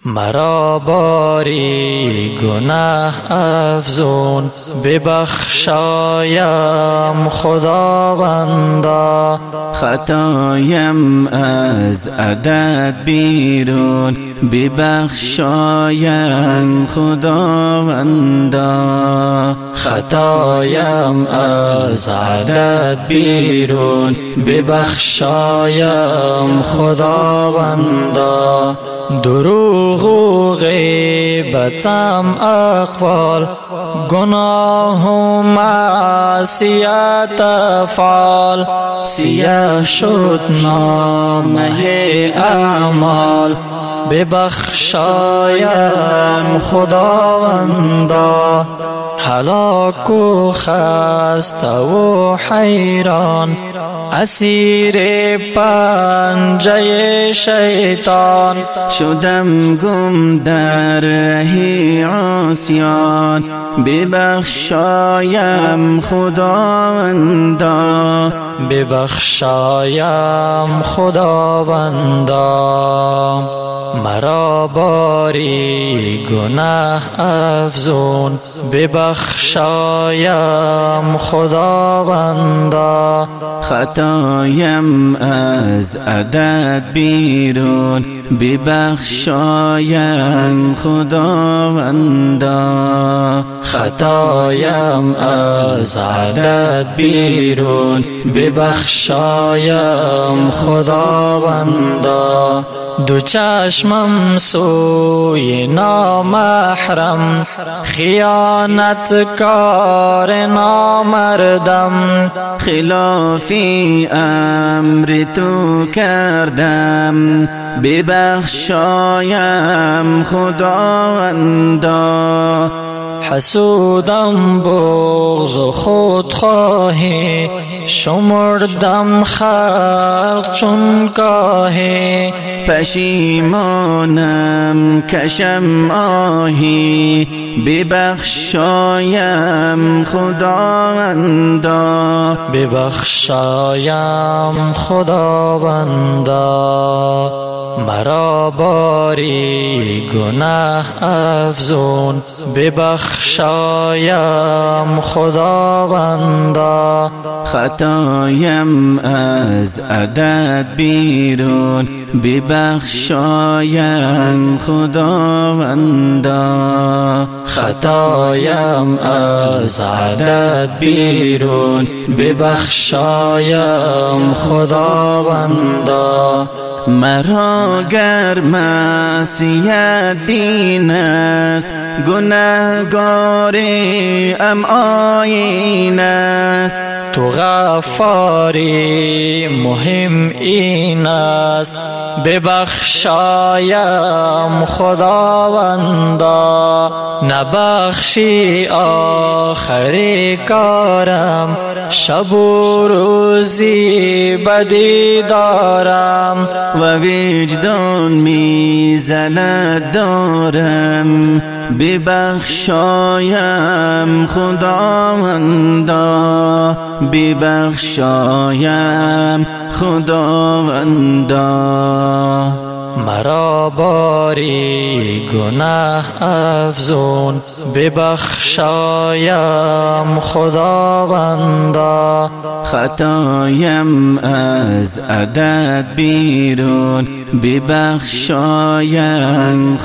مرا باری گناه افزون ببخشایم خداوندا. خطایم از عدد بیرون ببخشایم خداوندا. خطایم از عدد بیرون ببخشایم خداوندا. دروغ و غیبتم اقوال، گناه و معصیت افعال، سیاه شد نامه اعمال ببخشایم خداوندا. هلاک و خسته و حیران، اسیر پنجه شیطان، شدم گم در راه عصیان ببخشایم خداوندا. ببخشایم خداوندا. مرا باری گناه افزون ببخشایم خداوندا. خطایم از عدد بیرون ببخشایم خداوندا. خطایم از عدد بیرون ببخشایم خداوندا. دو چشمم سوی نامحرم، خیانت کار نامردم، خلافی امر تو کردم ببخشایم خداوندا. حسودم بغض و خودخواهی، شمردم خلق چون کاهی، پشیمانم کشم آهی ببخشایم خداوندا. ببخشایم خداوندا. مرا باری گناه افزون ببخشایم خداوندا. خطایم از عدد بیرون ببخشایم خداوندا. خطایم از عدد بیرون ببخشایم خداوندا. مرا گر معصیت دین است، گناهگاری ام آیین است. تو غفاری مهم این است، ببخشایم خداوندا. نبخشی آخری کارم، شب و روزی بدی دارم، و وجدان میزند دارم ببخشایم خداوندا. ببخشایم خداوندا. مرا باری گناه افزون ببخشایم خداوندا. خطایم از عدد بیرون ببخشایم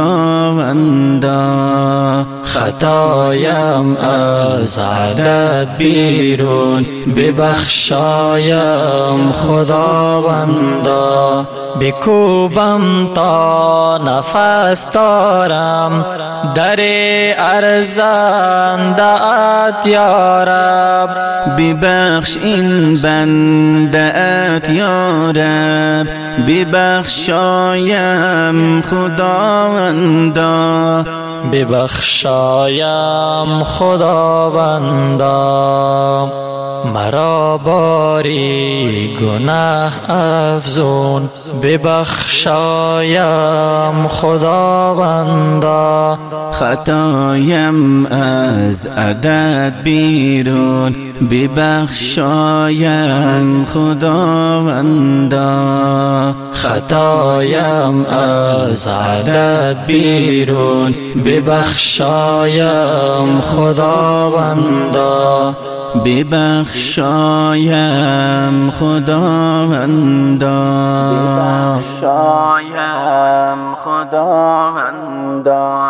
خداوندا. خطایم از عدد بیرون ببخشایم خداوندا. بکوبم تا نفس دارم، در ارزنده‌ات یا رب. ببخش این بنده‌ات یا رب. ببخشایم خداوندا. ببخشایم خداوندا. مرا باری گناه افزون ببخشایم خداوندا. خطایم از عدد بیرون ببخشایم خداوندا. خطایم از عدد بیرون ببخشایم خداوندا. ببخشایم خداوندا. ببخشایم خداوندا.